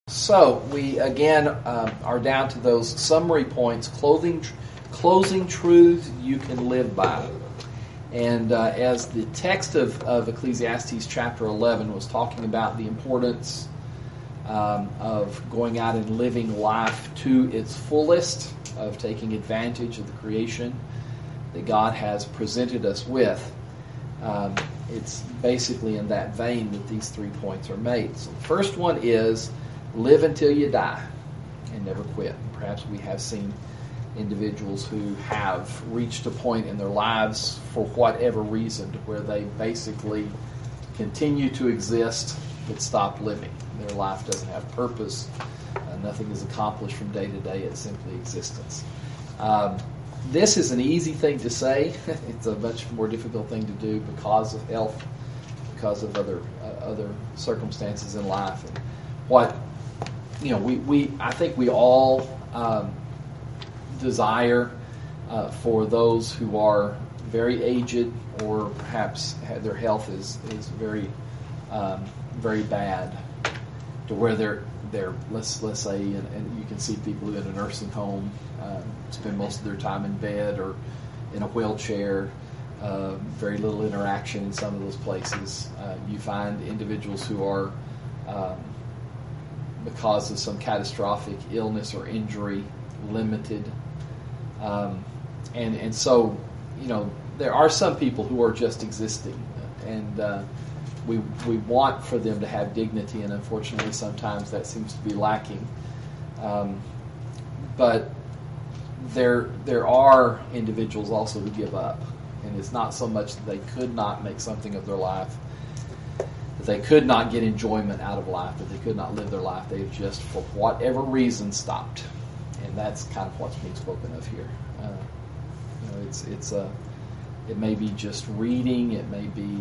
So we again are down to those summary points, closing truths you can live by. And as the text of Ecclesiastes chapter 11 was talking about the importance of going out and living life to its fullest, of taking advantage of the creation that God has presented us with, it's basically in that vein that these 3 points are made. So the first one is live until you die and never quit. Perhaps we have seen individuals who have reached a point in their lives for whatever reason to where they basically continue to exist but stop living. Their life doesn't have purpose. Nothing is accomplished from day to day. It's simply existence. This is an easy thing to say. It's a much more difficult thing to do because of health, because of other circumstances in life. And what I think we all desire for those who are very aged or perhaps their health is very very bad, to where they're let's say, and you can see people who in a nursing home spend most of their time in bed or in a wheelchair, very little interaction in some of those places. You find individuals who are because of some catastrophic illness or injury, limited. And so, there are some people who are just existing, and we want for them to have dignity, and unfortunately sometimes that seems to be lacking. But there are individuals also who give up, and it's not so much that they could not make something of their life, that they could not get enjoyment out of life, that they could not live their life. They've just, for whatever reason, stopped. And that's kind of what's being spoken of here. It may be just reading. It may be,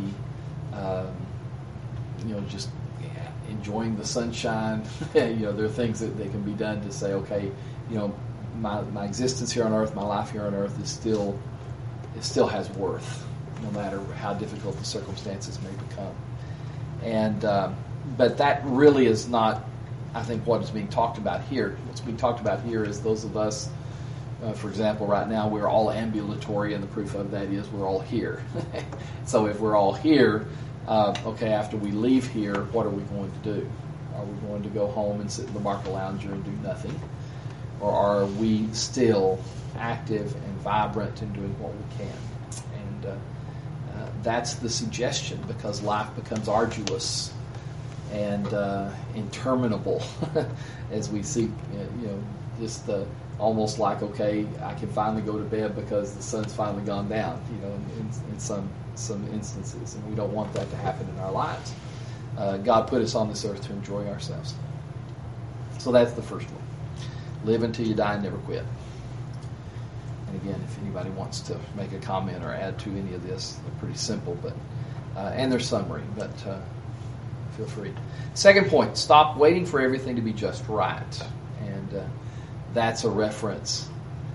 just enjoying the sunshine. There are things that can be done to say, okay, my existence here on earth, my life here on earth it still has worth, no matter how difficult the circumstances may become. And but that really is not, I think, what is being talked about here. What's being talked about here is those of us, for example, right now we're all ambulatory, and the proof of that is we're all here. So if we're all here, okay, after we leave here, what are we going to do? Are we going to go home and sit in the market lounger and do nothing? Or are we still active and vibrant and doing what we can? And that's the suggestion, because life becomes arduous and interminable as we seek, just almost like, okay, I can finally go to bed because the sun's finally gone down, in some instances, and we don't want that to happen in our lives. God put us on this earth to enjoy ourselves. So that's the first one. Live until you die and never quit. And again, if anybody wants to make a comment or add to any of this, they're pretty simple, but and they're summary, but feel free. Second point, stop waiting for everything to be just right. And that's a reference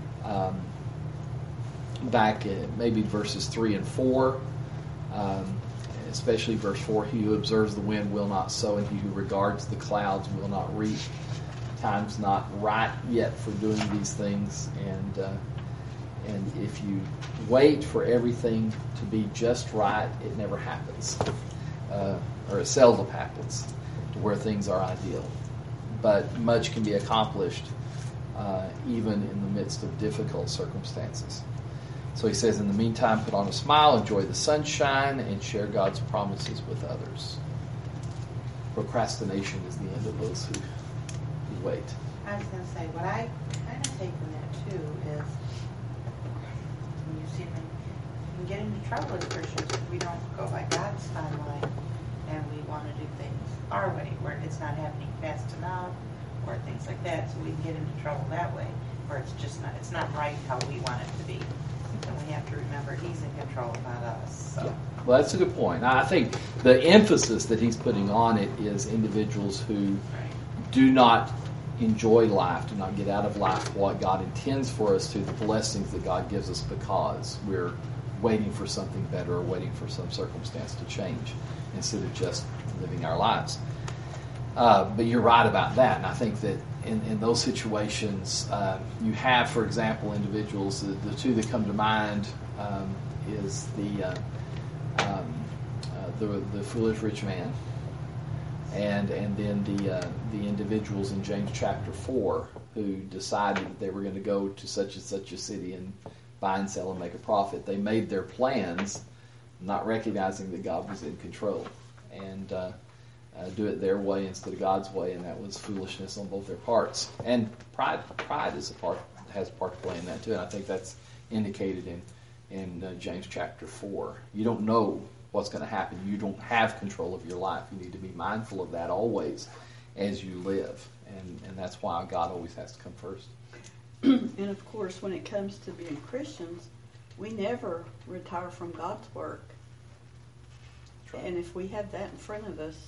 back in maybe verses 3 and 4, especially verse 4, he who observes the wind will not sow, and he who regards the clouds will not reap. Time's not right yet for doing these things, and if you wait for everything to be just right, it never happens, or it seldom happens to where things are ideal. But much can be accomplished even in the midst of difficult circumstances. So he says, in the meantime, put on a smile, enjoy the sunshine, and share God's promises with others. Procrastination is the end of those who wait. I was going to say, what I kind of take from that too is, when you see them, you can get into trouble as Christians if we don't go by God's timeline and we want to do things our way, where it's not happening fast enough, or things like that. So we can get into trouble that way, where it's not right how we want it to be. And we have to remember He's in control, not us. So. Yeah. Well, that's a good point. I think the emphasis that he's putting on it is individuals who do not enjoy life, do not get out of life what God intends for us to, the blessings that God gives us, because we're waiting for something better or waiting for some circumstance to change instead of just living our lives. But you're right about that, and I think that in those situations, you have, for example, individuals. The two that come to mind is the foolish rich man, and then the individuals in James chapter 4 who decided that they were going to go to such and such a city and buy and sell and make a profit. They made their plans, not recognizing that God was in control, and do it their way instead of God's way, and that was foolishness on both their parts. And pride has a part to play in that too, and I think that's indicated in James chapter 4. You don't know what's going to happen. You don't have control of your life. You need to be mindful of that always as you live, and that's why God always has to come first. And of course, when it comes to being Christians, we never retire from God's work. Right. And if we have that in front of us,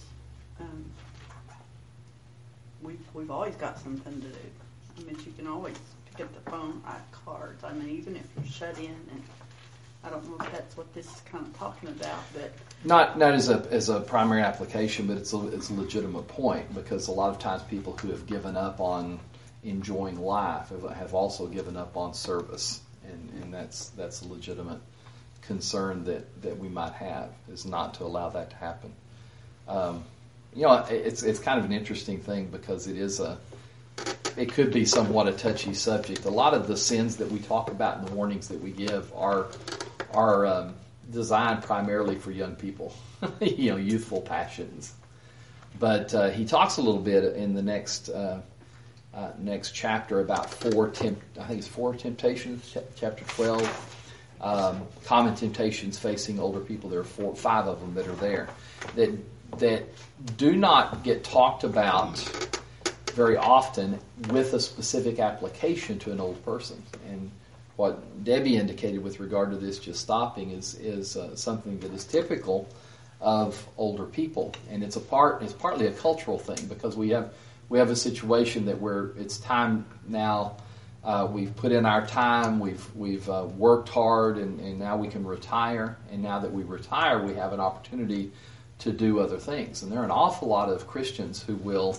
we've always got something to do. I mean, you can always pick up the phone, write cards. I mean, even if you're shut in, and I don't know if that's what this is kind of talking about, but not as a primary application, but it's a legitimate point, because a lot of times people who have given up on enjoying life have also given up on service, and that's a legitimate concern that we might have, is not to allow that to happen. It's kind of an interesting thing, because it could be somewhat a touchy subject. A lot of the sins that we talk about and the warnings that we give are designed primarily for young people, youthful passions. But he talks a little bit in the next chapter about four temptations, chapter 12. Common temptations facing older people. There are 5 of them that are there that do not get talked about very often with a specific application to an old person. And what Debbie indicated with regard to this just stopping is something that is typical of older people, and it's partly a cultural thing, because we have a situation that where it's time now. We've put in our time, we've worked hard, and now we can retire. And now that we retire, we have an opportunity to do other things. And there are an awful lot of Christians who will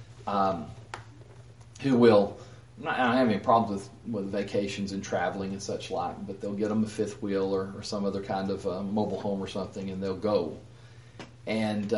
I don't have any problems with vacations and traveling and such like, but they'll get them a fifth wheel or some other kind of mobile home or something, and they'll go. And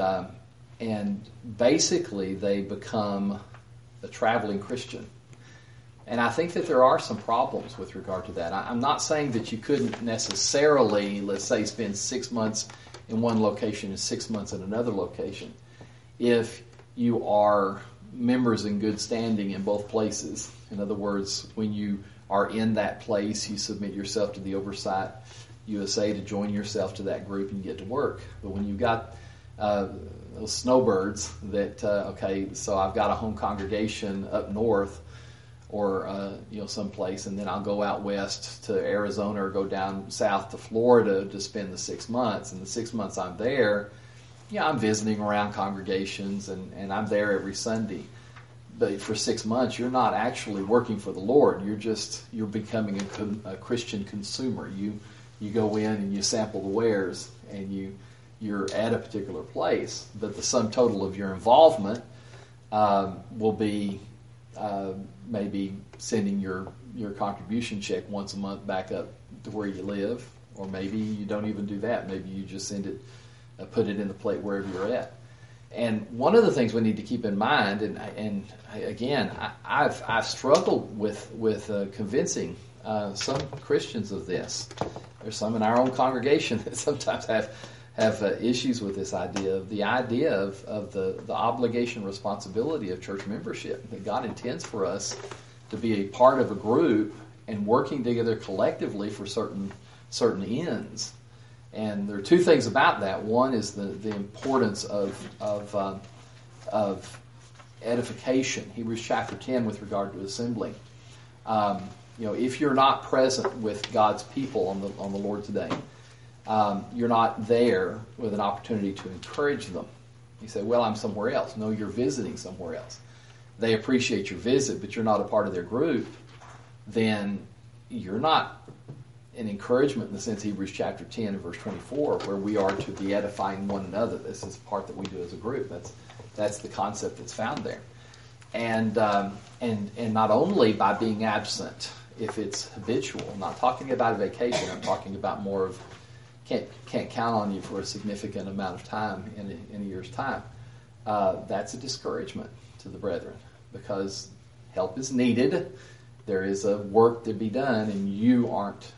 basically they become a traveling Christian. And I think that there are some problems with regard to that. I'm not saying that you couldn't necessarily, let's say, spend 6 months in one location and 6 months in another location, if you are members in good standing in both places. In other words, when you are in that place, you submit yourself to the Oversight USA to join yourself to that group, and you get to work. But when you've got those snowbirds that, so I've got a home congregation up north, or someplace, and then I'll go out west to Arizona or go down south to Florida to spend the 6 months. And the 6 months I'm there, I'm visiting around congregations, and I'm there every Sunday. But for 6 months, you're not actually working for the Lord. You're becoming a Christian consumer. You go in and you sample the wares, and you're at a particular place. But the sum total of your involvement will be maybe sending your contribution check once a month back up to where you live, or maybe you don't even do that. Maybe you just send it, put it in the plate wherever you're at. And one of the things we need to keep in mind, and again, I've struggled with convincing some Christians of this. There's some in our own congregation that sometimes have issues with this idea of the obligation, responsibility of church membership, that God intends for us to be a part of a group and working together collectively for certain ends. And there are 2 things about that. One is the importance of edification. Hebrews chapter 10 with regard to assembling. If you're not present with God's people on the Lord's Day, you're not there with an opportunity to encourage them. You say, well, I'm somewhere else. No, you're visiting somewhere else. They appreciate your visit, but you're not a part of their group. Then you're not an encouragement in the sense of Hebrews chapter 10 and verse 24, where we are to be edifying one another. This is the part that we do as a group. That's the concept that's found there. And not only by being absent, if it's habitual. I'm not talking about a vacation. I'm talking about more of can't count on you for a significant amount of time in a year's time. That's a discouragement to the brethren, because help is needed. There is a work to be done, and you aren't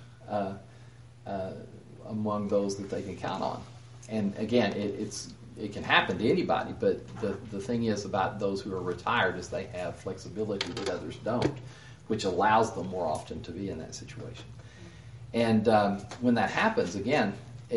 among those that they can count on. And again, it can happen to anybody, but the thing is about those who are retired is they have flexibility that others don't, which allows them more often to be in that situation. And when that happens, again,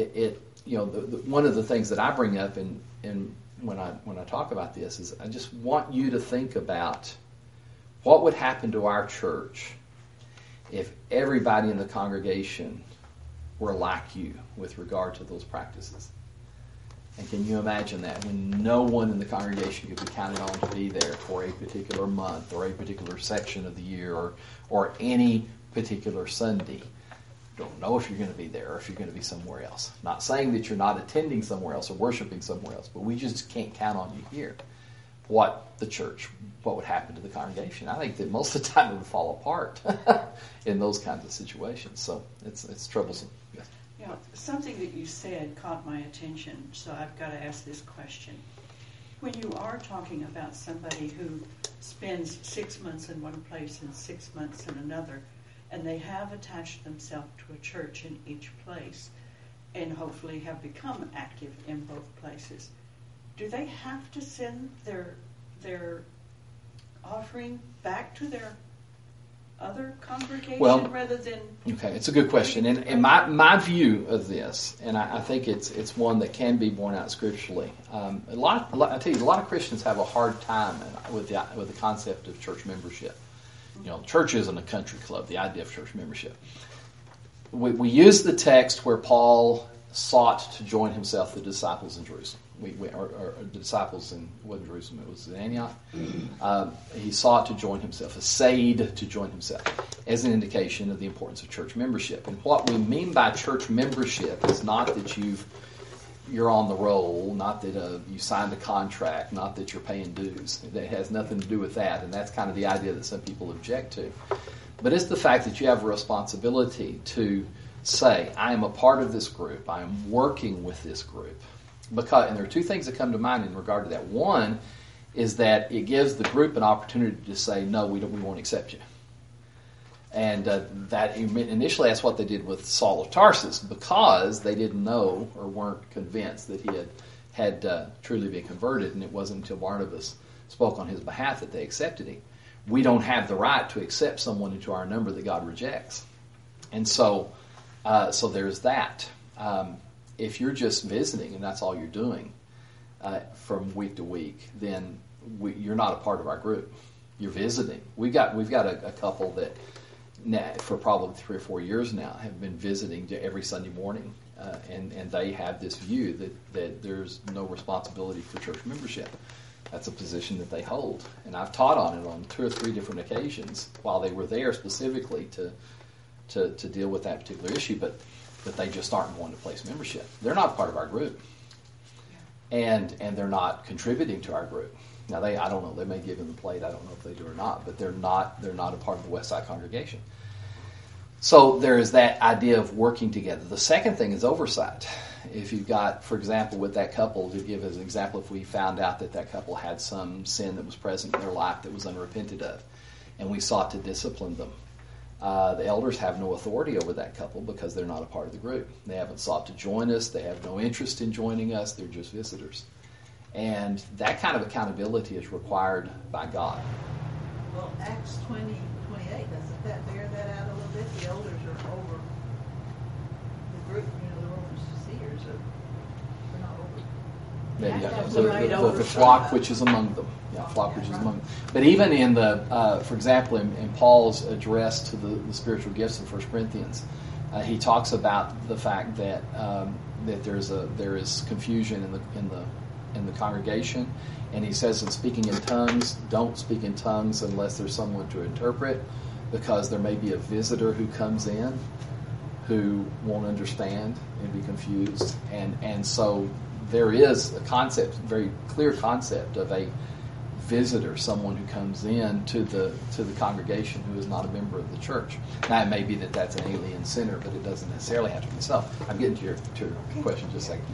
one of the things that I bring up in when I talk about this is I just want you to think about what would happen to our church if everybody in the congregation were like you with regard to those practices. And can you imagine that, when no one in the congregation could be counted on to be there for a particular month or a particular section of the year or any particular Sunday? Don't know if you're going to be there or if you're going to be somewhere else. Not saying that you're not attending somewhere else or worshiping somewhere else, but we just can't count on you here. What would happen to the congregation? I think that most of the time it would fall apart in those kinds of situations. So it's troublesome. Yes. Yeah, something that you said caught my attention, so I've got to ask this question. When you are talking about somebody who spends 6 months in one place and 6 months in another, and they have attached themselves to a church in each place, and hopefully have become active in both places, do they have to send their offering back to their other congregation rather than... Okay, it's a good question. And my view of this, and I think it's one that can be borne out scripturally. I tell you, a lot of Christians have a hard time with the concept of church membership. Church isn't a country club, the idea of church membership. We use the text where Paul sought to join himself the disciples in Jerusalem. Or the disciples in, it wasn't Jerusalem, it was in Antioch. He sought to join himself, essayed to join himself, as an indication of the importance of church membership. And what we mean by church membership is not that you're on the roll, not that you signed a contract, not that you're paying dues. It has nothing to do with that, and that's kind of the idea that some people object to. But it's the fact that you have a responsibility to say, I am a part of this group, I am working with this group. And there are two things that come to mind in regard to that. One is that it gives the group an opportunity to say, no, we won't accept you. And that initially that's what they did with Saul of Tarsus, because they didn't know or weren't convinced that he had truly been converted, and it wasn't until Barnabas spoke on his behalf that they accepted him. We don't have the right to accept someone into our number that God rejects. And so there's that. If you're just visiting and that's all you're doing from week to week, then you're not a part of our group. You're visiting. We've got a couple that for probably 3 or 4 years now have been visiting every Sunday morning, and they have this view that there's no responsibility for church membership. That's a position that they hold, and I've taught on it on 2 or 3 different occasions while they were there specifically to deal with that particular issue, but they just aren't going to place membership. They're not part of our group, and they're not contributing to our group. Now I don't know. They may give them the plate. I don't know if they do or not, but they're not a part of the Westside congregation. So there is that idea of working together. The second thing is oversight. If you've got, for example, with that couple, to give as an example, if we found out that couple had some sin that was present in their life that was unrepented of, and we sought to discipline them, the elders have no authority over that couple because they're not a part of the group. They haven't sought to join us. They have no interest in joining us. They're just visitors. And that kind of accountability is required by God. Well, Acts 20:28, doesn't that bear that out a little bit? The elders are over the group, the Roman seers are not over. The flock which is among them. Yeah, flock which is among them. But even in for example, in Paul's address to the spiritual gifts in 1 Corinthians, he talks about the fact that there is confusion in the congregation, and he says in speaking in tongues, don't speak in tongues unless there's someone to interpret, because there may be a visitor who comes in who won't understand and be confused, and so there is a concept, very clear concept of a visitor, someone who comes in to the congregation who is not a member of the church. Now, it may be that that's an alien sinner, but it doesn't necessarily have to be so. I'm getting to your question in just a second.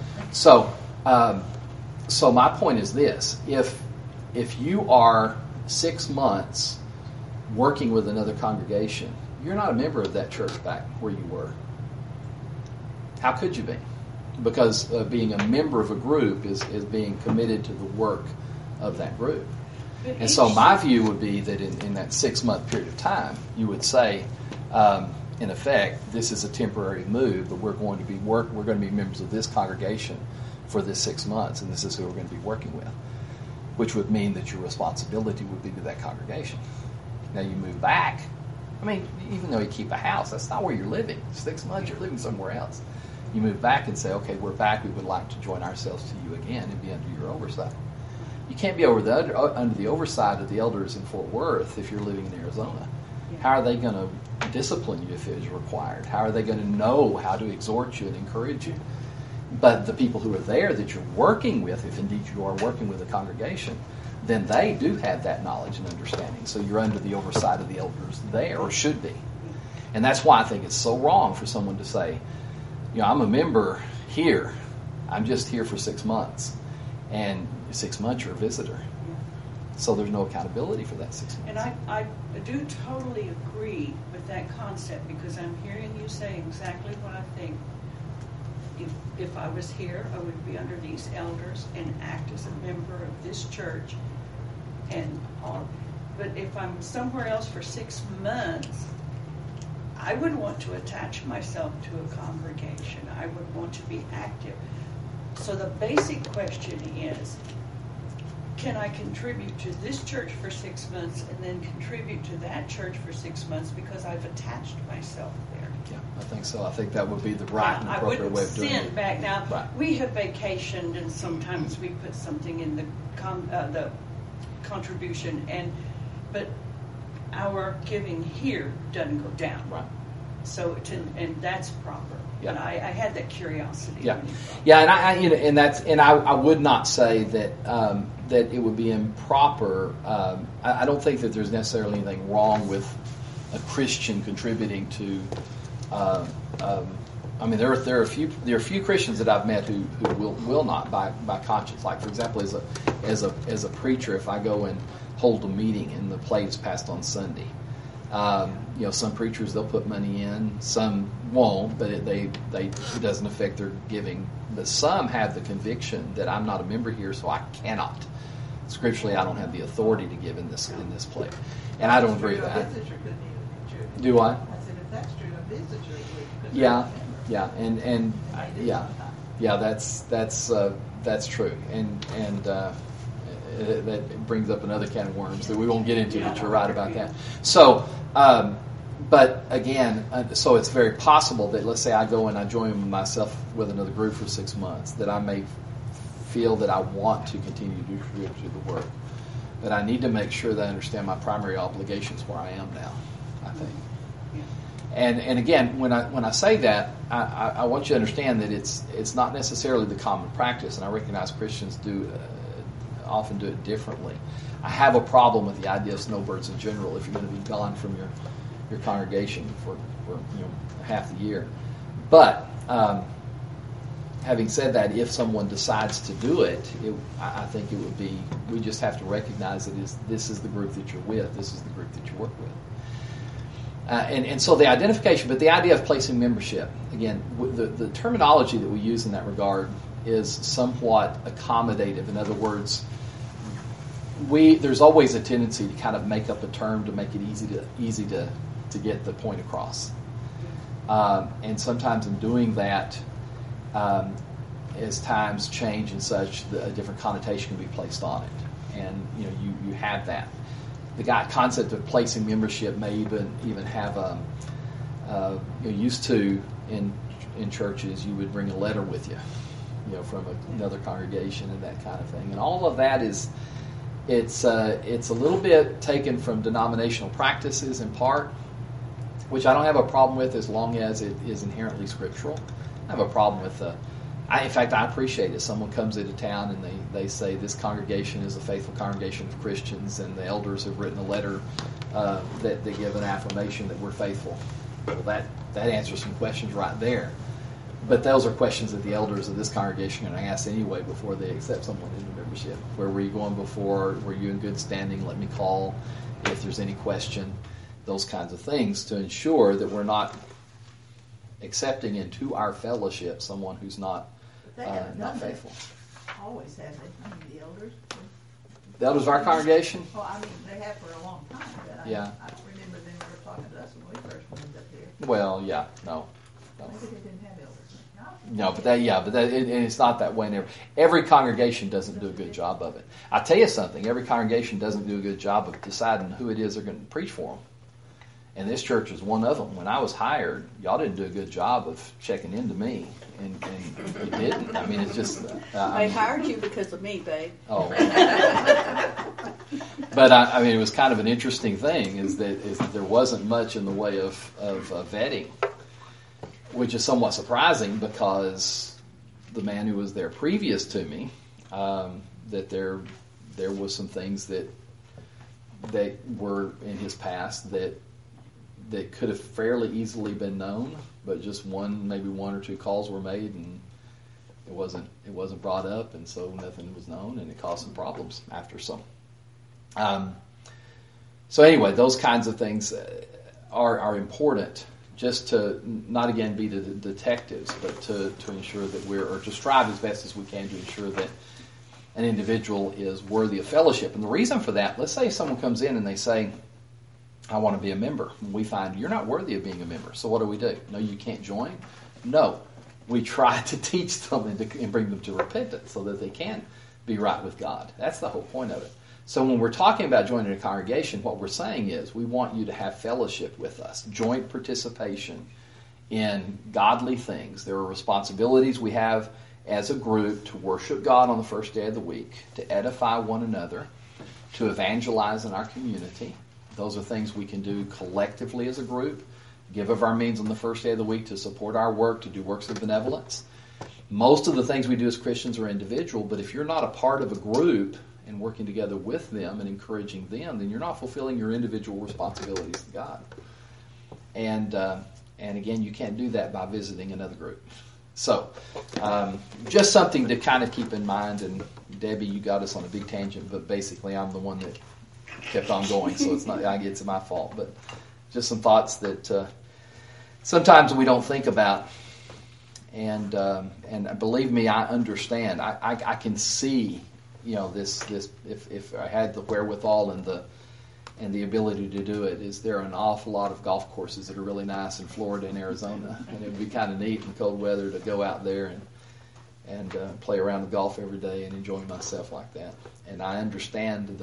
So my point is this: if you are 6 months working with another congregation, you're not a member of that church back where you were. How could you be? Because being a member of a group is being committed to the work of that group. And so my view would be that in that 6 month period of time, you would say, in effect, this is a temporary move, but we're going to be members of this congregation for this 6 months, and this is who we're going to be working with, which would mean that your responsibility would be to that congregation. Now you move back. I mean, even though you keep a house, that's not where you're living. 6 months, you're living somewhere else. You move back and say, okay, we're back. We would like to join ourselves to you again and be under your oversight. You can't be under the oversight of the elders in Fort Worth if you're living in Arizona. How are they going to discipline you if it is required? How are they going to know how to exhort you and encourage you? But the people who are there that you're working with, if indeed you are working with a congregation, then they do have that knowledge and understanding. So you're under the oversight of the elders there, or should be. And that's why I think it's so wrong for someone to say, I'm a member here. I'm just here for 6 months. And 6 months, you're a visitor. So there's no accountability for that 6 months. And I do totally agree with that concept, because I'm hearing you say exactly what I think. If I was here, I would be under these elders and act as a member of this church. But if I'm somewhere else for 6 months, I would want to attach myself to a congregation. I would want to be active. So the basic question is, can I contribute to this church for 6 months and then contribute to that church for 6 months because I've attached myself there? Yeah, I think so. I think that would be the right and appropriate way of doing it. I wouldn't send back. Now, right. We have vacationed, and sometimes we put something in the contribution, but our giving here doesn't go down. Right. So, and that's proper. Yeah. But I had that curiosity. Yeah, yeah, and I would not say that that it would be improper. I don't think that there's necessarily anything wrong with a Christian contributing to. I mean, there are a few Christians that I've met who will not by conscience. Like, for example, as a preacher, if I go and hold a meeting and the play is passed on Sunday. Some preachers, they'll put money in, some won't, but it doesn't affect their giving. But some have the conviction that I'm not a member here, so I cannot. Scripturally, I don't have the authority to give in this play, and I don't agree with that. Do I? I said, if that's true, a visitor would. Yeah, and that's true, and that brings up another can of worms that we won't get into. But you're right about that. So, but again, so it's very possible that, let's say I go and I join myself with another group for 6 months, that I may feel that I want to continue to contribute to the work, but I need to make sure that I understand my primary obligations where I am now, I think. And again, when I say that, I want you to understand that it's not necessarily the common practice, and I recognize Christians often do it differently. I have a problem with the idea of snowbirds in general if you're going to be gone from your congregation for half the year. But having said that, if someone decides to do it, I think it would be, we just have to recognize that this is the group that you're with, this is the group that you work with. And so the identification, but the idea of placing membership, again, the terminology that we use in that regard is somewhat accommodative. In other words, there's always a tendency to kind of make up a term to make it easy to get the point across. And sometimes in doing that, as times change and such, a different connotation can be placed on it. And you have that. The concept of placing membership may even have used to in churches, you would bring a letter with you, from another congregation and that kind of thing. And all of that it's a little bit taken from denominational practices in part, which I don't have a problem with as long as it is inherently scriptural. I have a problem with In fact, I appreciate it. Someone comes into town and they say this congregation is a faithful congregation of Christians, and the elders have written a letter that they give an affirmation that we're faithful. Well, that answers some questions right there. But those are questions that the elders of this congregation are going to ask anyway before they accept someone into membership. Where were you going before? Were you in good standing? Let me call if there's any question. Those kinds of things to ensure that we're not accepting into our fellowship someone who's not faithful. Always have they? I mean, the elders. The elders of our congregation? Well, I mean, they have for a long time. But I remember them ever talking to us when we first moved up here. Well, yeah, no. Maybe they didn't have elders. No, but it's not that way. Every congregation doesn't do a good job of it. I tell you something. Every congregation doesn't do a good job of deciding who it is they're going to preach for them. And this church was one of them. When I was hired, y'all didn't do a good job of checking into me, and you didn't. I mean, it's just they hired you because of me, babe. Oh, but I mean, it was kind of an interesting thing is that there wasn't much in the way of vetting, which is somewhat surprising because the man who was there previous to me, that there was some things that were in his past that could have fairly easily been known, but just maybe one or two calls were made and it wasn't brought up, and so nothing was known, and it caused some problems after some. So anyway, those kinds of things are important. Just to not again be the detectives, but to ensure that to strive as best as we can to ensure that an individual is worthy of fellowship. And the reason for that, let's say someone comes in and they say, I want to be a member. And we find you're not worthy of being a member. So what do? No, you can't join? No. We try to teach them and bring them to repentance so that they can be right with God. That's the whole point of it. So when we're talking about joining a congregation, what we're saying is we want you to have fellowship with us, joint participation in godly things. There are responsibilities we have as a group to worship God on the first day of the week, to edify one another, to evangelize in our community. Those are things we can do collectively as a group, give of our means on the first day of the week to support our work, to do works of benevolence. Most of the things we do as Christians are individual, but if you're not a part of a group and working together with them and encouraging them, then you're not fulfilling your individual responsibilities to God. And again, you can't do that by visiting another group. So, just something to kind of keep in mind. And Debbie, you got us on a big tangent, but basically I'm the one that kept on going, so it's my fault. But just some thoughts that sometimes we don't think about. And believe me, I understand. I can see, this if I had the wherewithal and the ability to do it, is there an awful lot of golf courses that are really nice in Florida and Arizona, and it would be kind of neat in cold weather to go out there and play around with golf every day and enjoy myself like that. And I understand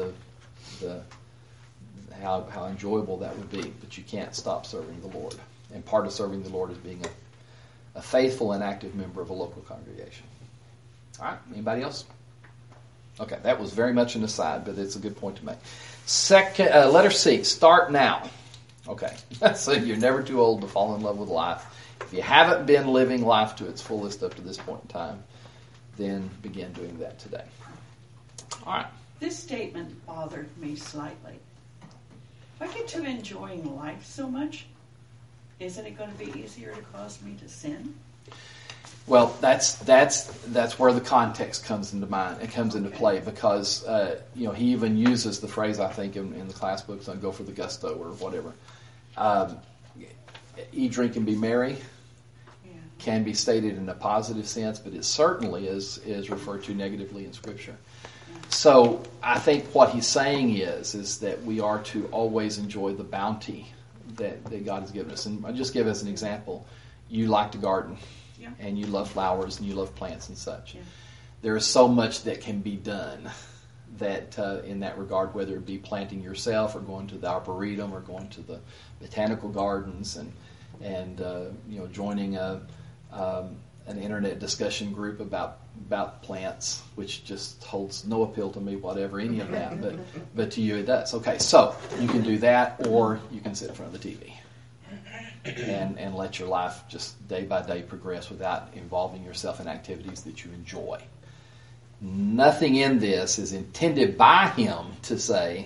how enjoyable that would be, but you can't stop serving the Lord. And part of serving the Lord is being a faithful and active member of a local congregation. All right, anybody else? Okay, that was very much an aside, but it's a good point to make. Letter C, start now. Okay, so you're never too old to fall in love with life. If you haven't been living life to its fullest up to this point in time, then begin doing that today. All right. This statement bothered me slightly. If I get to enjoying life so much, isn't it going to be easier to cause me to sin? Well, that's where the context comes into mind. It comes into play because he even uses the phrase, I think, in the class books on "go for the gusto" or whatever. Eat, drink, and be merry can be stated in a positive sense, but it certainly is referred to negatively in Scripture. So I think what he's saying is that we are to always enjoy the bounty that God has given us. And I'll just give as an example. You like to garden, and you love flowers, and you love plants and such. Yeah. There is so much that can be done that in that regard, whether it be planting yourself or going to the Arboretum or going to the botanical gardens and joining an internet discussion group about plants, which just holds no appeal to me, whatever, any of that, but to you it does. Okay, so you can do that, or you can sit in front of the TV. and let your life just day by day progress without involving yourself in activities that you enjoy. Nothing in this is intended by him to say,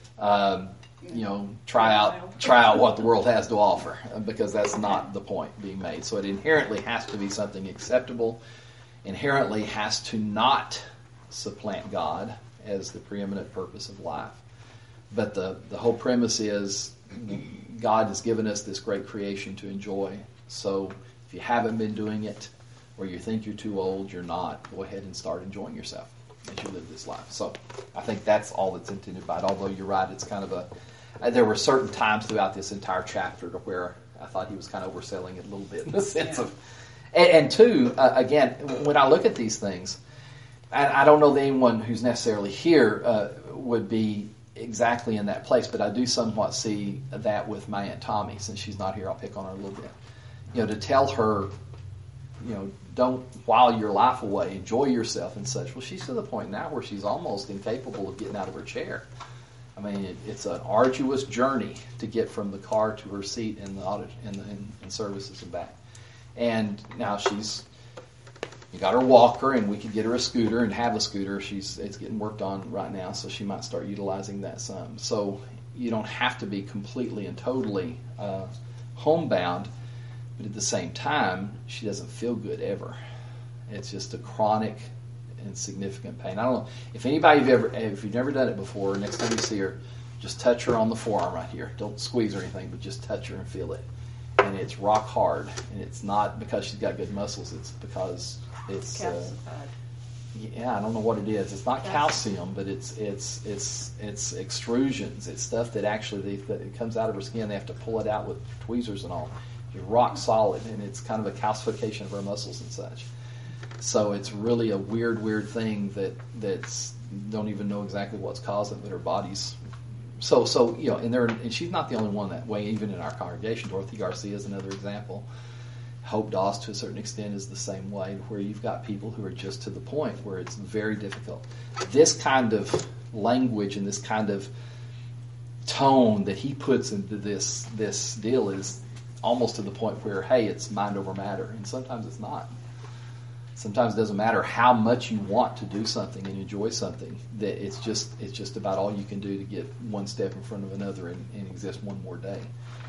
try out what the world has to offer, because that's not the point being made. So it inherently has to be something acceptable, inherently has to not supplant God as the preeminent purpose of life. But the whole premise is God has given us this great creation to enjoy. So if you haven't been doing it, or you think you're too old, you're not, go ahead and start enjoying yourself as you live this life. So I think that's all that's intended by it. Although you're right, it's kind of there were certain times throughout this entire chapter to where I thought he was kind of overselling it a little bit in the sense of, and two, again, when I look at these things, I don't know that anyone who's necessarily here would be exactly in that place, but I do somewhat see that with my Aunt Tommy. Since she's not here, I'll pick on her a little bit. To tell her, don't while your life away, enjoy yourself and such. Well, she's to the point now where she's almost incapable of getting out of her chair. I mean, it's an arduous journey to get from the car to her seat in the audit in services and back. And now you got her walker, and we could get her a scooter and have a scooter. It's getting worked on right now, so she might start utilizing that some. So you don't have to be completely and totally homebound, but at the same time, she doesn't feel good ever. It's just a chronic and significant pain. I don't know if if you've never done it before, next time you see her, just touch her on the forearm right here. Don't squeeze or anything, but just touch her and feel it. And it's rock hard, and it's not because she's got good muscles. It's because it's Calcified. I don't know what it is. It's not calcium, but it's extrusions. It's stuff that actually it comes out of her skin. They have to pull it out with tweezers and all. It's rock solid, and it's kind of a calcification of her muscles and such. So it's really a weird thing that's don't even know exactly what's causing it, but her body's so and she's not the only one that way. Even in our congregation, Dorothy Garcia is another example. Hope Doss, to a certain extent, is the same way, where you've got people who are just to the point where it's very difficult. This kind of language and this kind of tone that he puts into this deal is almost to the point where, hey, it's mind over matter, and sometimes it's not. Sometimes it doesn't matter how much you want to do something and enjoy something. That it's just about all you can do to get one step in front of another and exist one more day.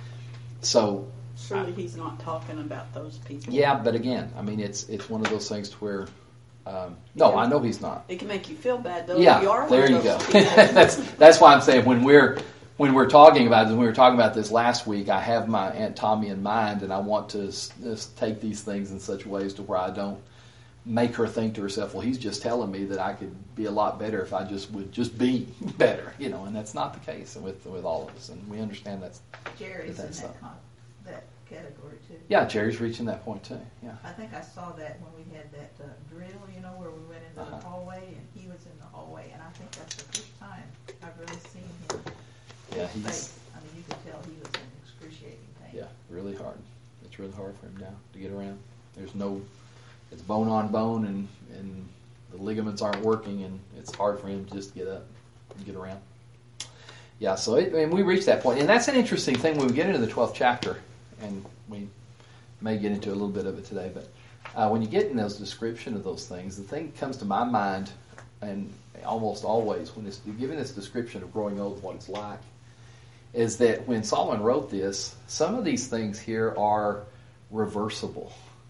So surely he's not talking about those people. Yeah, but again, I mean, it's one of those things to where no, I know he's not. It can make you feel bad though. Yeah, if you are there one you of go. those that's why I'm saying when we're talking about it, when we were talking about this last week, I have my Aunt Tommy in mind, and I want to just take these things in such ways to where I don't make her think to herself, well, he's just telling me that I could be a lot better if I would just be better, and that's not the case with all of us, and we understand that's Jerry's that's in that category too. Yeah, Jerry's reaching that point too. Yeah. I think I saw that when we had that drill, where we went into the hallway and he was in the hallway, and I think that's the first time I've really seen him. Yeah, face. I mean, you could tell he was in excruciating pain. Yeah, really hard. It's really hard for him now to get around. It's bone on bone, and the ligaments aren't working, and it's hard for him to just get up and get around. Yeah, so we reached that point, and that's an interesting thing when we get into the 12th chapter, and we may get into a little bit of it today, but when you get in those description of those things, the thing that comes to my mind, and almost always when it's given this description of growing old, what it's like, is that when Solomon wrote this, some of these things here are reversible.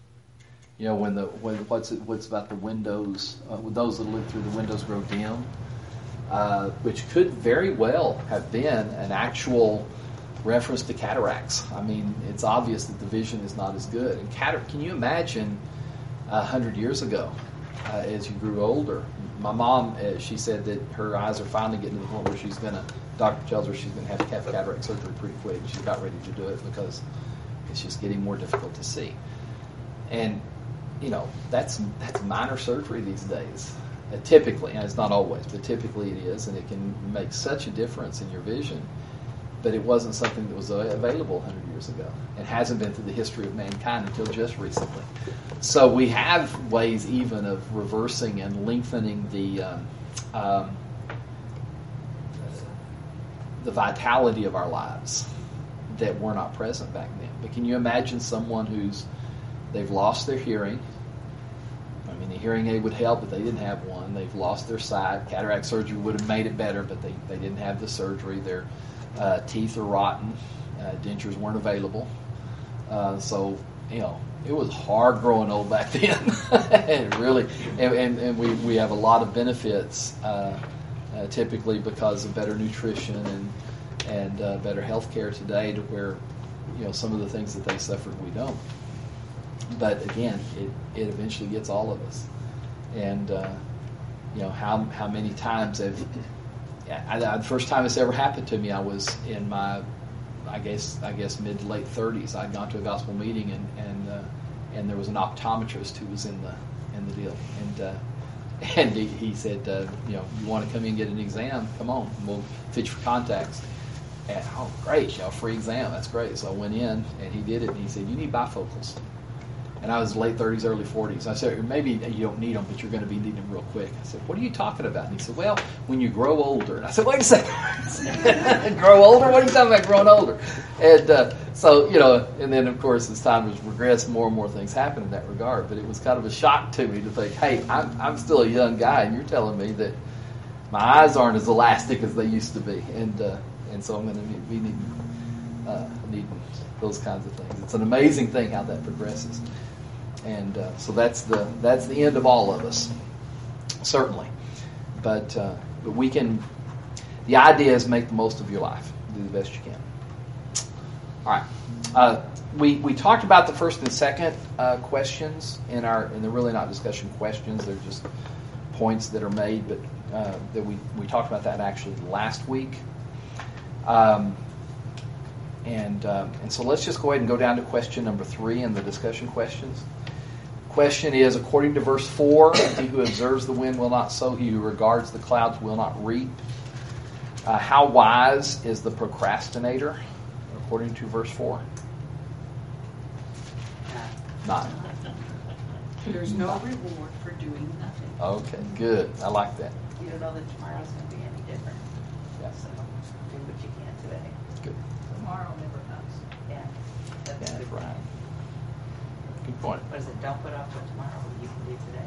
What's about the windows, with those that look through the windows grow dim, which could very well have been an actual reference to cataracts. I mean, it's obvious that the vision is not as good. And can you imagine 100 years ago, as you grew older? My mom, she said that her eyes are finally getting to the point where doctor tells her she's going to have to have cataract surgery pretty quick. She's about ready to do it because it's just getting more difficult to see. And that's minor surgery these days. Typically, and it's not always, but typically it is, and it can make such a difference in your vision. But it wasn't something that was available 100 years ago. It hasn't been through the history of mankind until just recently. So we have ways even of reversing and lengthening the vitality of our lives that were not present back then. But can you imagine someone they've lost their hearing? I mean, a hearing aid would help, but they didn't have one. They've lost their sight. Cataract surgery would have made it better, but they didn't have the surgery. Their teeth are rotten. Dentures weren't available. So, it was hard growing old back then. And really, and we have a lot of benefits typically because of better nutrition and better health care today, to where some of the things that they suffered we don't. But again, it eventually gets all of us. And how many times the first time this ever happened to me, I was in my I guess mid to late 30s. I'd gone to a gospel meeting and there was an optometrist who was in the deal, and he said, you want to come in and get an exam? Come on, we'll fit you for contacts. And great, free exam, that's great. So I went in and he did it, and he said, you need bifocals. And I was late 30s, early 40s. I said, maybe you don't need them, but you're going to be needing them real quick. I said, what are you talking about? And he said, well, when you grow older. And I said, wait a second. Grow older? What are you talking about growing older? And so, and then, of course, as time has progressed, more and more things happen in that regard. But it was kind of a shock to me to think, hey, I'm still a young guy, and you're telling me that my eyes aren't as elastic as they used to be. And so I'm going to be needing those kinds of things. It's an amazing thing how that progresses. And so that's the end of all of us, certainly. But we can. The idea is make the most of your life. Do the best you can. All right. We talked about the first and second questions and they're really not discussion questions. They're just points that are made. But that we talked about that actually last week. And so let's just go ahead and go down to question number 3 in the discussion questions. Question is, according to verse 4, he who observes the wind will not sow, he who regards the clouds will not reap. How wise is the procrastinator, according to verse 4? Not. There's no reward for doing nothing. Okay, good. I like that. You don't know that tomorrow's going to be any different. Yeah. So do what you can today. Good. Tomorrow never comes. Yeah. That's Yeah, good. right. Good point. What is it? Don't put off for tomorrow what you can do today.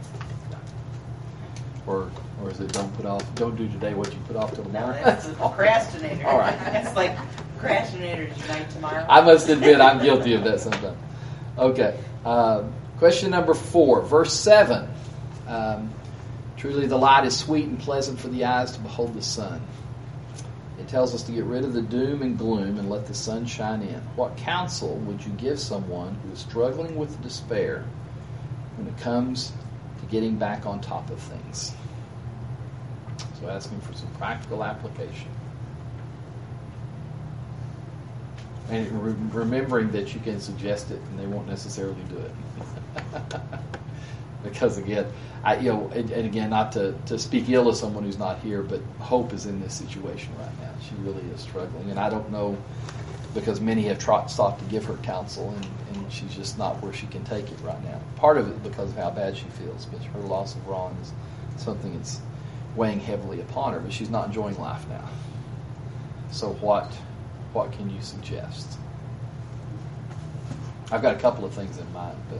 Or is it don't do today what you put off till No, tomorrow? that's the procrastinator. All right. That's like procrastinators unite tomorrow. I must admit I'm guilty of that sometimes. Okay. Question number 4, verse 7. Truly the light is sweet and pleasant for the eyes to behold the sun. It tells us to get rid of the doom and gloom and let the sun shine in. What counsel would you give someone who is struggling with despair when it comes to getting back on top of things? So asking for some practical application. And remembering that you can suggest it and they won't necessarily do it. Because again, and again, not to speak ill of someone who's not here, but Hope is in this situation right now. She really is struggling. And I don't know, because many have sought to give her counsel, and she's just not where she can take it right now. Part of it because of how bad she feels, but her loss of Ron is something that's weighing heavily upon her, but she's not enjoying life now. So what can you suggest? I've got a couple of things in mind, but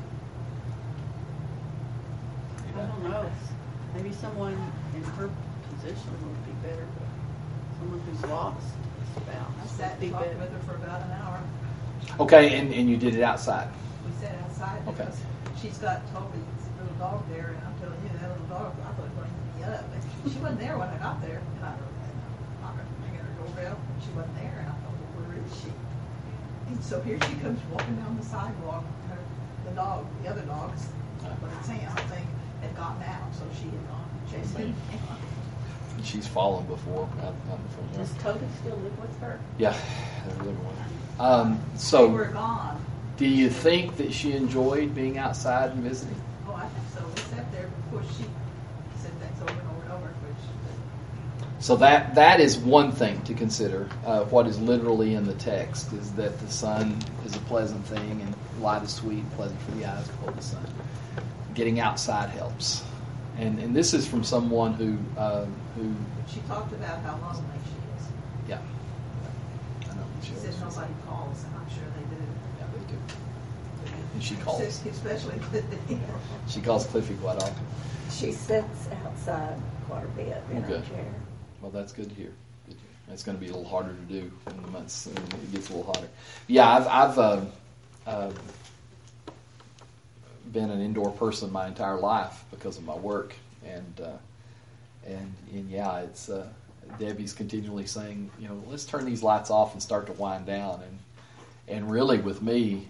I don't know. Maybe someone in her position would be better, but someone who's lost a spouse I sat would be and talked better. with her for about an hour. okay, and you did it outside. We sat outside Okay. because she's got Toby's little dog there, and I'm telling you, that little dog, I thought it was going to be up. And she wasn't there when I got there, and I knocked at her doorbell, and she wasn't there, and I thought, well, where is she? And so here she comes walking down the sidewalk, and the other dogs, but it's Sam, I think, had gotten out, so she had gone chasing him. She's fallen before out in the front yard. Does Toby still live with her? Yeah, they're living with her. They were gone. Do you think that she enjoyed being outside and visiting? Oh, I think so. We sat there before she said things over and over and over, which So that is one thing to consider. What is literally in the text is that the sun is a pleasant thing, and light is sweet and pleasant for the eyes to hold the sun. Getting outside helps, and this is from someone who she talked about how lonely she is. yeah, I know She said nobody calls, and I'm sure they do. Yeah, they do. And she calls. Especially Cliffy. She calls Cliffy quite often. She sits outside quite a bit in her Good. chair. Well, that's good to hear. Good to hear. It's going to be a little harder to do in the months when it gets a little hotter. Yeah, I've been an indoor person my entire life because of my work, and yeah, it's Debbie's continually saying, let's turn these lights off and start to wind down, and really with me,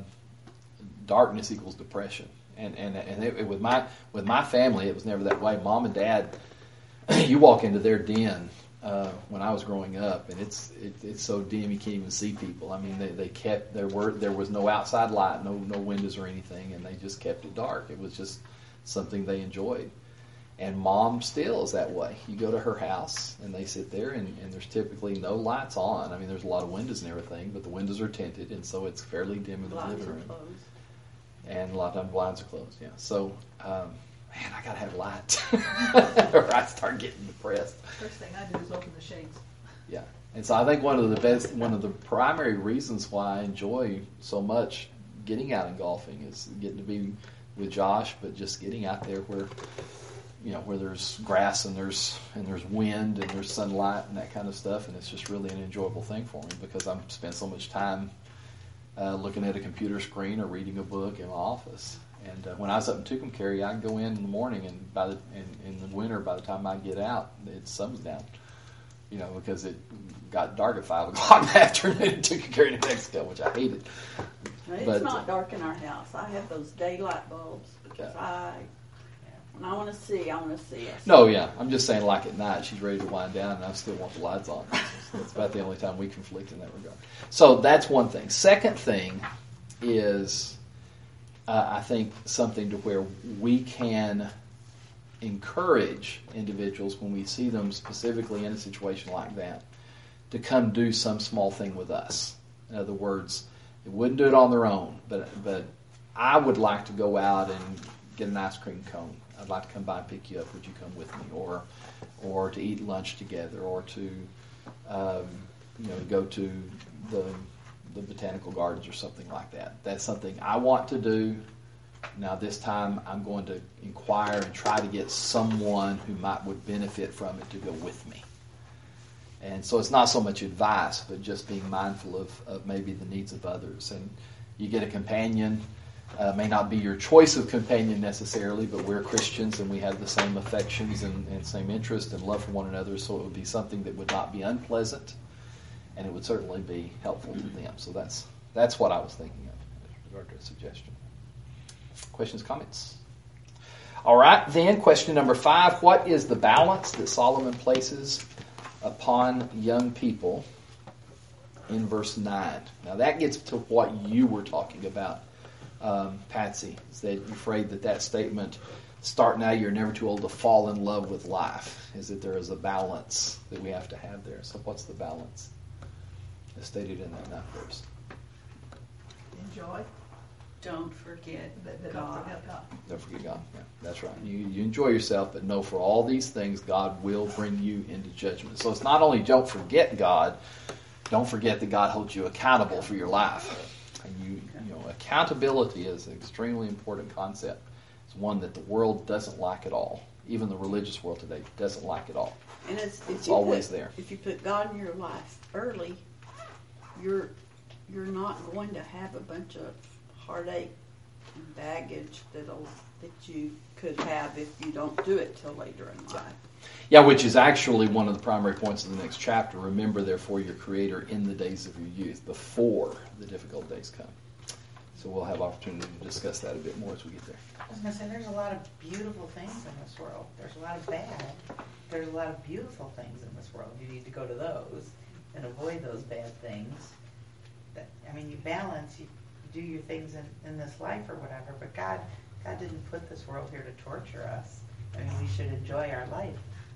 darkness equals depression, and with my family, it was never that way. Mom and Dad, you walk into their den. When I was growing up, and it's so dim you can't even see people. I mean, they kept there was no outside light, no windows or anything, and they just kept it dark. It was just something they enjoyed. And Mom still is that way. You go to her house, and they sit there, and there's typically no lights on. I mean, there's a lot of windows and everything, but the windows are tinted, and so it's fairly dim in the living room. And a lot of times blinds are closed. Yeah, so. Man, I gotta have light, or I start getting depressed. First thing I do is open the shades. Yeah, and so I think one of the primary reasons why I enjoy so much getting out and golfing is getting to be with Josh, but just getting out there where there's grass and there's wind and there's sunlight and that kind of stuff, and it's just really an enjoyable thing for me because I spend so much time looking at a computer screen or reading a book in my office. And when I was up in Tucumcari, I'd go in the morning, and in the winter, by the time I get out, the sun's down. Because it got dark at 5 o'clock in the afternoon in Tucumcari, New Mexico, which I hated. It's not dark in our house. I have those daylight bulbs because when I want to see, I want to see. No, yeah, I'm just saying, like at night, she's ready to wind down, and I still want the lights on. That's about the only time we conflict in that regard. So that's one thing. Second thing is. I think something to where we can encourage individuals when we see them specifically in a situation like that to come do some small thing with us. In other words, they wouldn't do it on their own, but I would like to go out and get an ice cream cone. I'd like to come by and pick you up. Would you come with me? Or to eat lunch together, or to go to the botanical gardens or something like that. That's something I want to do. Now this time I'm going to inquire and try to get someone who would benefit from it to go with me. And so it's not so much advice, but just being mindful of maybe the needs of others. And you get a companion, may not be your choice of companion necessarily, but we're Christians and we have the same affections and same interest and love for one another, so it would be something that would not be unpleasant. And it would certainly be helpful to them. So that's what I was thinking of with regard to a suggestion. Questions, comments? All right, then question number 5. What is the balance that Solomon places upon young people in verse 9? Now that gets to what you were talking about, Patsy. Is that you're afraid that statement, start now, you're never too old to fall in love with life, is that there is a balance that we have to have there. So what's the balance? As stated in that 9th verse. Enjoy. Don't forget But God. don't forget God. Don't forget God. Yeah, that's right. You enjoy yourself, but know for all these things, God will bring you into judgment. So it's not only don't forget God, don't forget that God holds you accountable for your life. And accountability is an extremely important concept. It's one that the world doesn't like at all. Even the religious world today doesn't like at all. And it's always there. If you put God in your life early, you're not going to have a bunch of heartache and baggage that you could have if you don't do it till later in life. Yeah, which is actually one of the primary points of the next chapter. Remember, therefore, your Creator in the days of your youth, before the difficult days come. So we'll have opportunity to discuss that a bit more as we get there. I was going to say, there's a lot of beautiful things in this world. There's a lot of bad. There's a lot of beautiful things in this world. You need to go to those and avoid those bad things. You balance, you do your things in this life or whatever, but God didn't put this world here to torture us. We should enjoy our life,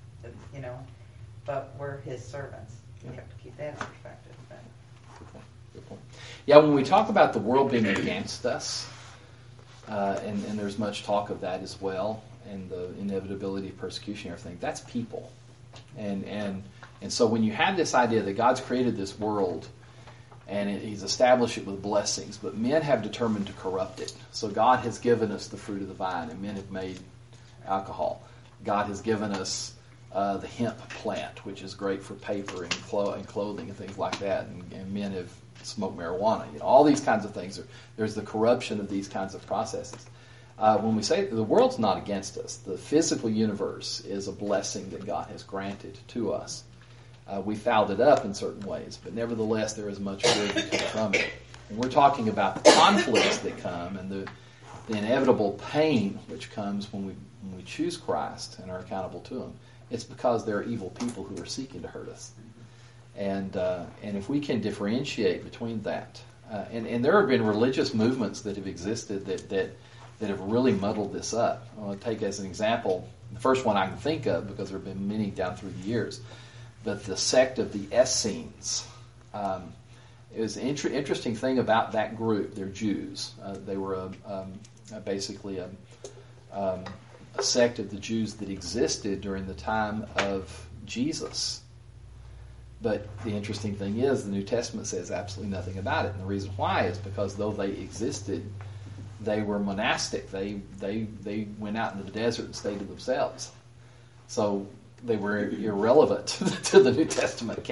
but we're His servants. We have to keep that in perspective. Good point. Yeah, when we talk about the world being against us, and there's much talk of that as well, and the inevitability of persecution and everything, that's people. And so when you have this idea that God's created this world, and He's established it with blessings, but men have determined to corrupt it. So God has given us the fruit of the vine, and men have made alcohol. God has given us the hemp plant, which is great for paper and clothing and things like that, and men have smoked marijuana. All these kinds of things. There's the corruption of these kinds of processes. When we say the world's not against us, the physical universe is a blessing that God has granted to us. We fouled it up in certain ways, but nevertheless there is much good that comes from it. And we're talking about the conflicts that come and the inevitable pain which comes when we choose Christ and are accountable to Him. It's because there are evil people who are seeking to hurt us. And if we can differentiate between that, and there have been religious movements that have existed that have really muddled this up. I want to take as an example the first one I can think of, because there have been many down through the years, but the sect of the Essenes. It was an interesting thing about that group. They're Jews. They were basically a sect of the Jews that existed during the time of Jesus. But the interesting thing is the New Testament says absolutely nothing about it. And the reason why is because though they existed, they were monastic. They went out into the desert and stayed to themselves. So they were irrelevant to the New Testament,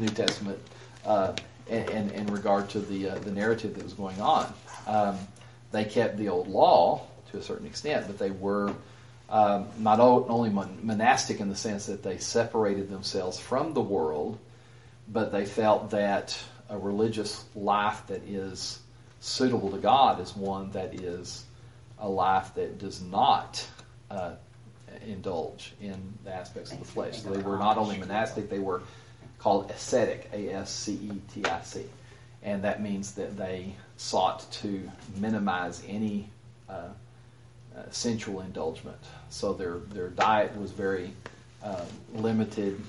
in regard to the narrative that was going on. They kept the old law to a certain extent, but they were not only monastic in the sense that they separated themselves from the world, but they felt that a religious life that is suitable to God is one that is a life that does not indulge in the aspects of the flesh. So they were not only monastic, they were called ascetic, A-S-C-E-T-I-C. And that means that they sought to minimize any sensual indulgence. So their diet was very limited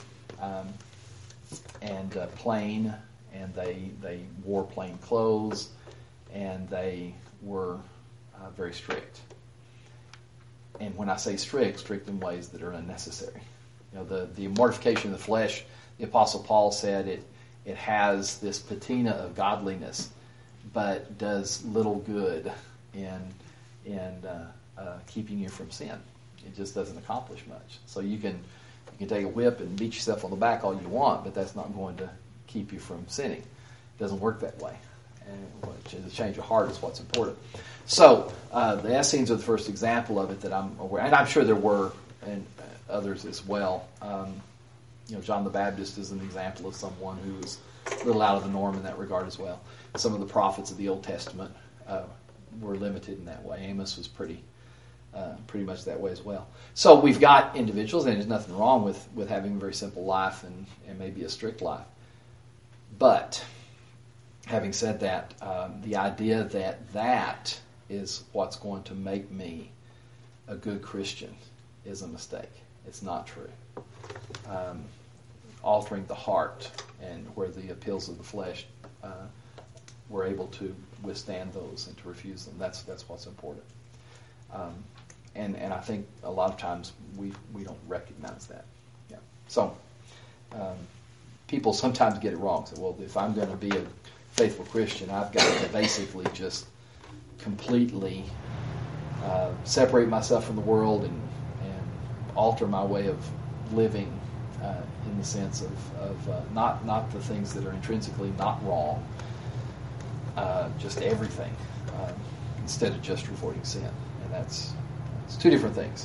and plain, and they wore plain clothes, and they were very strict. And when I say strict in ways that are unnecessary. The mortification of the flesh, the Apostle Paul said it has this patina of godliness, but does little good in keeping you from sin. It just doesn't accomplish much. So you can take a whip and beat yourself on the back all you want, but that's not going to keep you from sinning. It doesn't work that way. And the change of heart is what's important. So the Essenes are the first example of it that I'm aware, and I'm sure there were and others as well. John the Baptist is an example of someone who was a little out of the norm in that regard as well. Some of the prophets of the Old Testament were limited in that way. Amos was pretty much that way as well. So we've got individuals, and there's nothing wrong with having a very simple life and maybe a strict life. But having said that, the idea that is what's going to make me a good Christian is a mistake. It's not true. Altering the heart and where the appeals of the flesh we're able to withstand those and to refuse them. That's what's important. And I think a lot of times we don't recognize that. Yeah. So people sometimes get it wrong. So, well, if I'm going to be a faithful Christian, I've got to basically just completely separate myself from the world and alter my way of living in the sense of not the things that are intrinsically not wrong, just everything, instead of just avoiding sin. And it's two different things.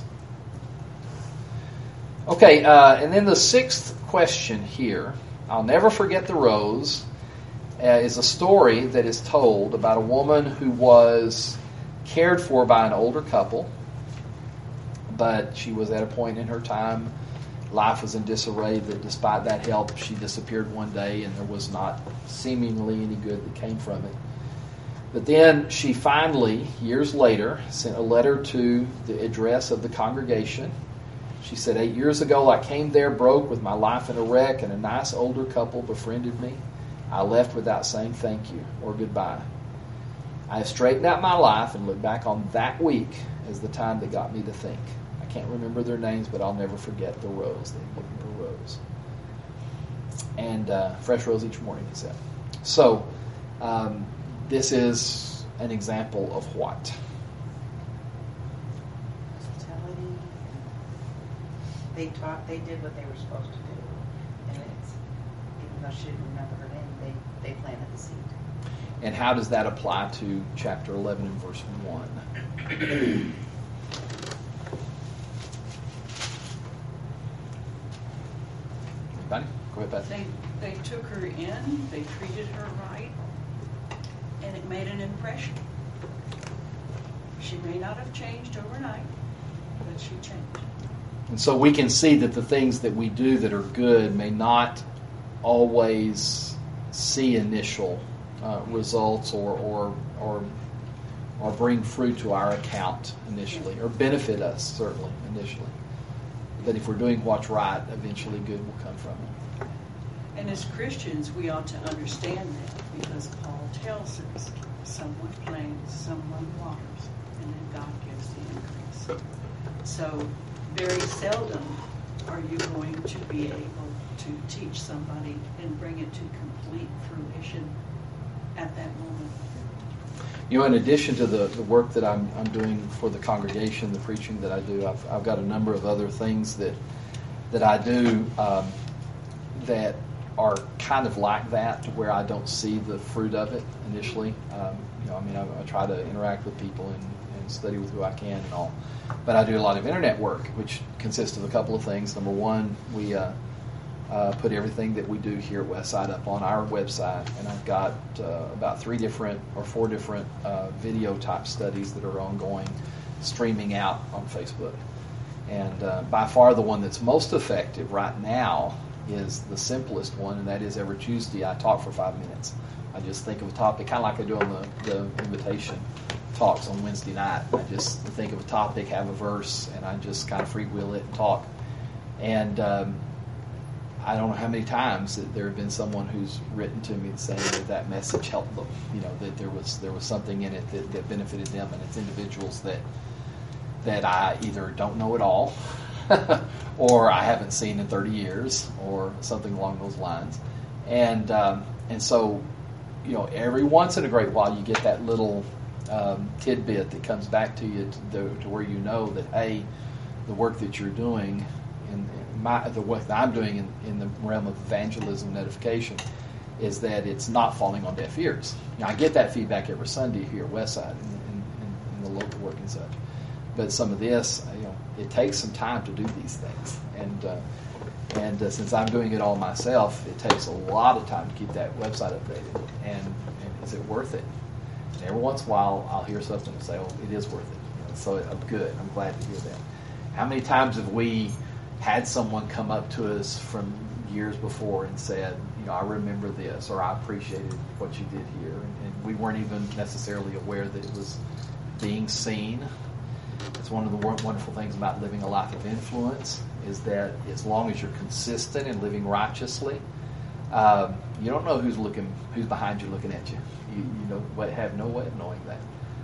Okay, and then the sixth question here, I'll never forget the rose, is a story that is told about a woman who was cared for by an older couple, but she was at a point in her time, life was in disarray, that despite that help, she disappeared one day and there was not seemingly any good that came from it. But then she finally, years later, sent a letter to the address of the congregation. She said, 8 years ago I came there broke with my life in a wreck, and a nice older couple befriended me. I left without saying thank you or goodbye. I have straightened out my life and look back on that week as the time that got me to think. I can't remember their names, but I'll never forget the rose. They were looking for a rose. And fresh rose each morning, he said. So This is an example of what? Hospitality. They did what they were supposed to do. And it's, even though she didn't remember her name, they planted the seed. And how does that apply to chapter 11 and verse 1? Anybody? Go ahead, Beth. They took her in, they treated her right, and it made an impression. She may not have changed overnight, but she changed. And so we can see that the things that we do that are good may not always see initial results or bring fruit to our account initially, or benefit us certainly initially. But if we're doing what's right, eventually good will come from it. And as Christians, we ought to understand that, because Paul tells us, someone plants, someone waters, and then God gives the increase. So very seldom are you going to be able to teach somebody and bring it to complete fruition at that moment. You know, in addition to the work that I'm doing for the congregation, the preaching that I do, I've got a number of other things that I do that are kind of like that, to where I don't see the fruit of it initially. I try to interact with people and study with who I can and all. But I do a lot of internet work, which consists of a couple of things. Number one, we put everything that we do here at Westside up on our website, and I've got about 4 different video type studies that are ongoing, streaming out on Facebook. And by far the one that's most effective right now is the simplest one, and that is every Tuesday I talk for 5 minutes. I just think of a topic, kind of like I do on the invitation talks on Wednesday night. I just think of a topic, have a verse, and I just kind of freewheel it and talk. And I don't know how many times that there have been someone who's written to me saying that message helped them. That there was something in it that benefited them, and it's individuals that I either don't know at all, or I haven't seen in 30 years, or something along those lines. And so, every once in a great while you get that little tidbit that comes back to you to where you know that, hey, the work that you're doing, the work that I'm doing in the realm of evangelism and edification, is that it's not falling on deaf ears. I get that feedback every Sunday here at Westside in the local work and such. But some of this, it takes some time to do these things, and since I'm doing it all myself, it takes a lot of time to keep that website updated. And is it worth it? And every once in a while, I'll hear something and say, "Oh, it is worth it." So I'm good. I'm glad to hear that. How many times have we had someone come up to us from years before and said, "I remember this," or "I appreciated what you did here," and we weren't even necessarily aware that it was being seen. It's one of the wonderful things about living a life of influence, is that as long as you're consistent in living righteously, you don't know who's behind you looking at you. You have no way of knowing that.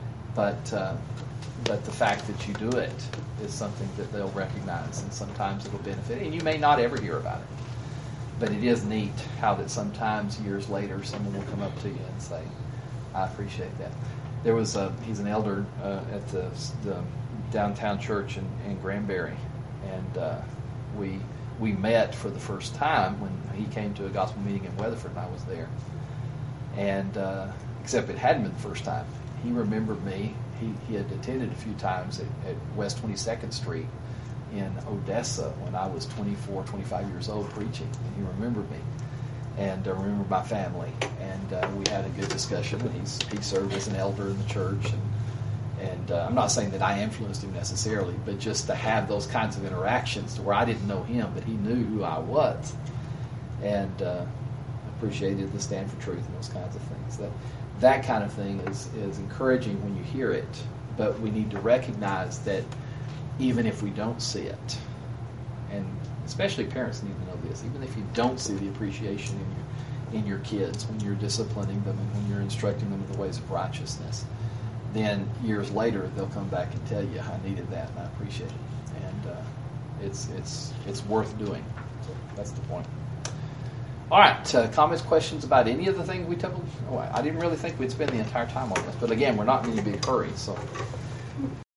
But the fact that you do it is something that they'll recognize, and sometimes it'll benefit. And you may not ever hear about it, but it is neat how that sometimes years later someone will come up to you and say, "I appreciate that." There was he's an elder at the downtown church in Granbury, and we met for the first time when he came to a gospel meeting in Weatherford, and I was there. And except it hadn't been the first time. He remembered me. He had attended a few times at West 22nd Street in Odessa when I was 24, 25 years old preaching, and he remembered me. And remembered my family, and we had a good discussion. He served as an elder in the church, and I'm not saying that I influenced him necessarily, but just to have those kinds of interactions to where I didn't know him, but he knew who I was, and appreciated the stand for truth and those kinds of things. That kind of thing is encouraging when you hear it, but we need to recognize that even if we don't see it, and especially parents need to know this, even if you don't see the appreciation in your kids when you're disciplining them and when you're instructing them in the ways of righteousness, then years later they'll come back and tell you, "I needed that and I appreciate it," and it's worth doing. So that's the point. All right, comments, questions about any of the things we tackled? Oh, I didn't really think we'd spend the entire time on this, but again, we're not in any big hurry, so.